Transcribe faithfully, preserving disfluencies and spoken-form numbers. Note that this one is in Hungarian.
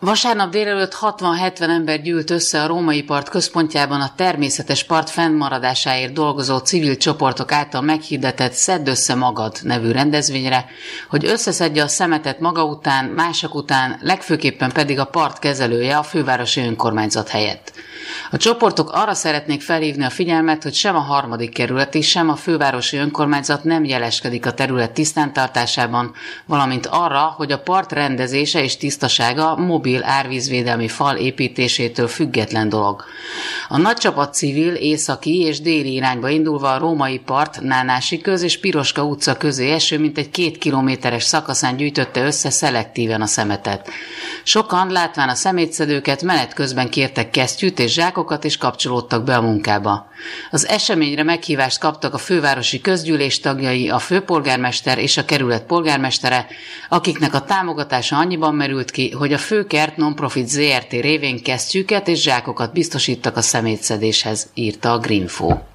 Vasárnap délelőtt hatvan-hetven ember gyűlt össze a Római Part központjában a természetes part fennmaradásáért dolgozó civil csoportok által meghirdetett Szedd össze magad nevű rendezvényre, hogy összeszedje a szemetet maga után, mások után, legfőképpen pedig a part kezelője a fővárosi önkormányzat helyett. A csoportok arra szeretnék felhívni a figyelmet, hogy sem a harmadik kerületi, sem a fővárosi önkormányzat nem jeleskedik a terület tisztántartásában, valamint arra, hogy a part rendezése és tisztasága mobil árvízvédelmi fal építésétől független dolog. A nagy csapat civil északi és déli irányba indulva a Római Part, Nánási köz és Piroska utca közé eső mintegy két kilométeres szakaszán gyűjtötte össze szelektíven a szemetet. Sokan, látván a szemétszedőket, menet közben kértek kesztyűt és zsákokat és kapcsolódtak be a munkába. Az eseményre meghívást kaptak a fővárosi közgyűlés tagjai, a főpolgármester és a kerület polgármestere, akiknek a támogatása annyiban merült ki, hogy a Főkert Nonprofit Zrt. Révén kesztyűket és zsákokat biztosíttak a szemétszedéshez, írta a Greenfo.